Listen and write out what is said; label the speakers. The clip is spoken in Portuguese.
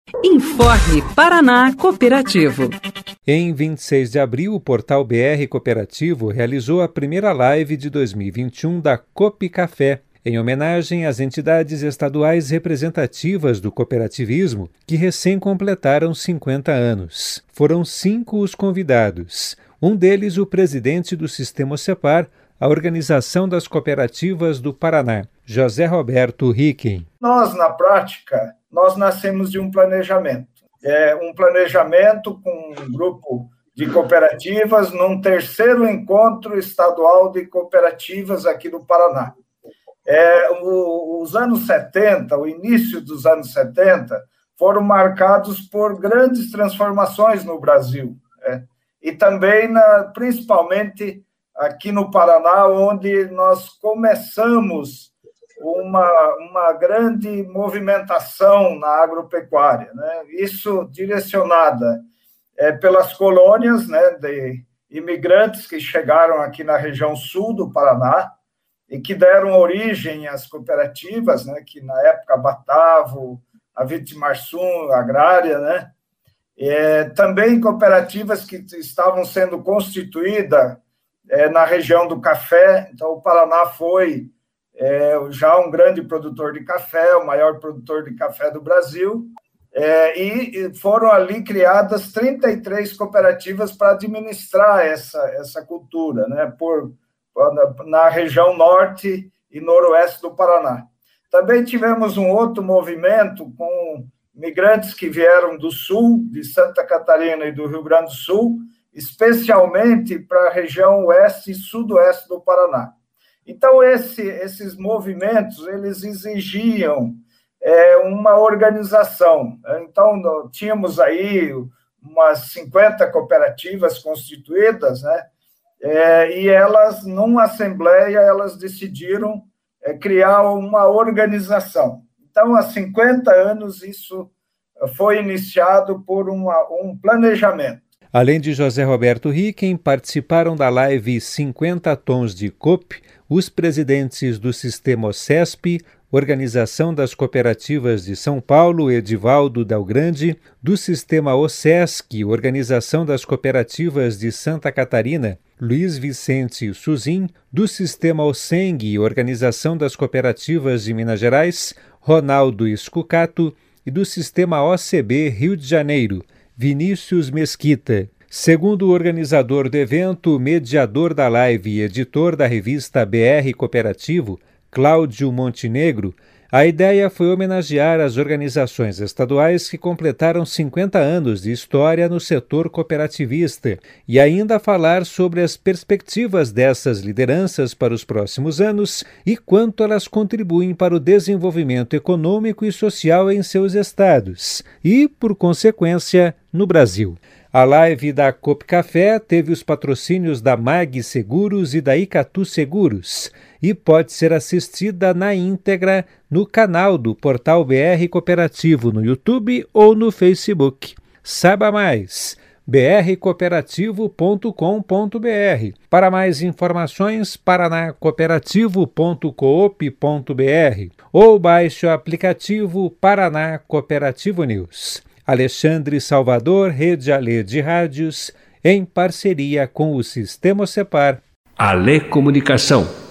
Speaker 1: Informe Paraná Cooperativo.
Speaker 2: Em 26 de abril, o portal BR Cooperativo realizou a primeira live de 2021 da Coop Café, em homenagem às entidades estaduais representativas do cooperativismo que recém completaram 50 anos. Foram 5 os convidados. Um deles, o presidente do Sistema OCEPAR, a Organização das Cooperativas do Paraná, José Roberto Ricken.
Speaker 3: Nós, na prática, nascemos de um planejamento. Um planejamento com um grupo de cooperativas num terceiro encontro estadual de cooperativas aqui do Paraná. Os anos 70, o início dos anos 70, foram marcados por grandes transformações no Brasil. E também, principalmente, aqui no Paraná, onde nós começamos uma grande movimentação na agropecuária, né? Isso direcionada pelas colônias, né, de imigrantes que chegaram aqui na região sul do Paraná e que deram origem às cooperativas, né, que na época Batavo, a Vitimarsum Agrária, né? Também cooperativas que estavam sendo constituídas na região do café. Então, o Paraná foi já um grande produtor de café, o maior produtor de café do Brasil, e foram ali criadas 33 cooperativas para administrar essa cultura, né, na região norte e noroeste do Paraná. Também tivemos um outro movimento com migrantes que vieram do sul, de Santa Catarina e do Rio Grande do Sul, especialmente para a região oeste e sudoeste do Paraná. Então, esses movimentos, eles exigiam uma organização. Então, tínhamos aí umas 50 cooperativas constituídas, né? E elas, numa assembleia, elas decidiram criar uma organização. Então, há 50 anos, isso foi iniciado por um planejamento.
Speaker 2: Além de José Roberto Ricken, participaram da live 50 Tons de Coop os presidentes do Sistema OCESP, Organização das Cooperativas de São Paulo, Edivaldo Dalgrande, do Sistema OCESC, Organização das Cooperativas de Santa Catarina, Luiz Vicente Suzin, do Sistema OCENG, Organização das Cooperativas de Minas Gerais, Ronaldo Escucato, e do Sistema OCB Rio de Janeiro, Vinícius Mesquita. Segundo o organizador do evento, mediador da live e editor da revista BR Cooperativo, Cláudio Montenegro, a ideia foi homenagear as organizações estaduais que completaram 50 anos de história no setor cooperativista e ainda falar sobre as perspectivas dessas lideranças para os próximos anos e quanto elas contribuem para o desenvolvimento econômico e social em seus estados e, por consequência, no Brasil. A live da Coop Café teve os patrocínios da Mag Seguros e da Icatu Seguros e pode ser assistida na íntegra no canal do Portal BR Cooperativo no YouTube ou no Facebook. Saiba mais, brcooperativo.com.br. Para mais informações, paranacooperativo.coop.br ou baixe o aplicativo Paraná Cooperativo News. Alexandre Salvador, Rede Alê de Rádios, em parceria com o Sistema OCEPAR.
Speaker 4: Alê Comunicação.